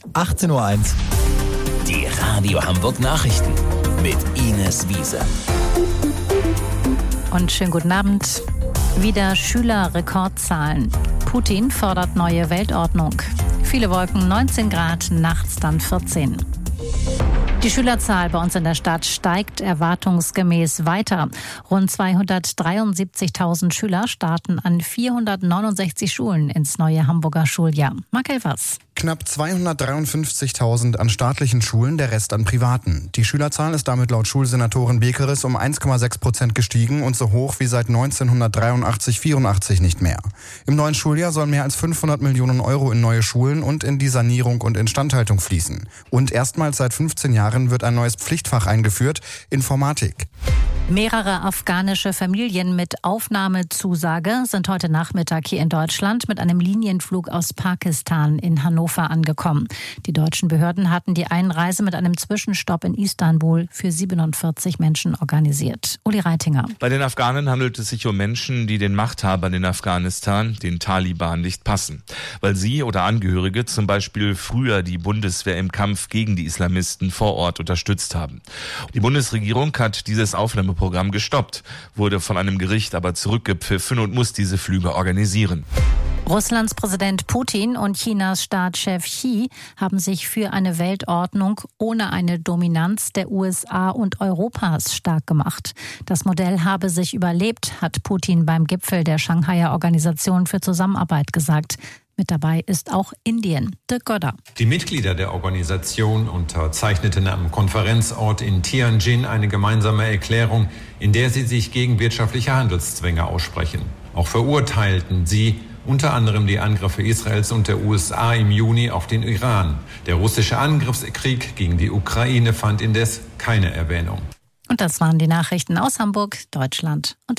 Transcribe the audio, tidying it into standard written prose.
18:01 Uhr. Die Radio Hamburg Nachrichten mit Ines Wiese. Und schönen guten Abend. Wieder Schülerrekordzahlen. Putin fordert neue Weltordnung. Viele Wolken, 19 Grad, nachts dann 14. Die Schülerzahl bei uns in der Stadt steigt erwartungsgemäß weiter. Rund 273.000 Schüler starten an 469 Schulen ins neue Hamburger Schuljahr. Marc Elvers. Knapp 253.000 an staatlichen Schulen, der Rest an privaten. Die Schülerzahl ist damit laut Schulsenatorin Bekeres um 1,6% gestiegen und so hoch wie seit 1983/84 nicht mehr. Im neuen Schuljahr sollen mehr als 500 Millionen Euro in neue Schulen und in die Sanierung und Instandhaltung fließen. Und erstmals seit 15 Jahren wird ein neues Pflichtfach eingeführt, Informatik. Mehrere afghanische Familien mit Aufnahmezusage sind heute Nachmittag hier in Deutschland mit einem Linienflug aus Pakistan in Hannover angekommen. Die deutschen Behörden hatten die Einreise mit einem Zwischenstopp in Istanbul für 47 Menschen organisiert. Uli Reitinger. Bei den Afghanen handelt es sich um Menschen, die den Machthabern in Afghanistan, den Taliban, nicht passen. Weil sie oder Angehörige zum Beispiel früher die Bundeswehr im Kampf gegen die Islamisten vor Ort unterstützt haben. Die Bundesregierung hat dieses Aufnahmeprogramm gestoppt, wurde von einem Gericht aber zurückgepfiffen und muss diese Flüge organisieren. Russlands Präsident Putin und Chinas Staatschef Xi haben sich für eine Weltordnung ohne eine Dominanz der USA und Europas stark gemacht. Das Modell habe sich überlebt, hat Putin beim Gipfel der Shanghaier Organisation für Zusammenarbeit gesagt. Mit dabei ist auch Indien. Dirk Godder. Die Mitglieder der Organisation unterzeichneten am Konferenzort in Tianjin eine gemeinsame Erklärung, in der sie sich gegen wirtschaftliche Handelszwänge aussprechen. Auch verurteilten sie unter anderem die Angriffe Israels und der USA im Juni auf den Iran. Der russische Angriffskrieg gegen die Ukraine fand indes keine Erwähnung. Und das waren die Nachrichten aus Hamburg, Deutschland und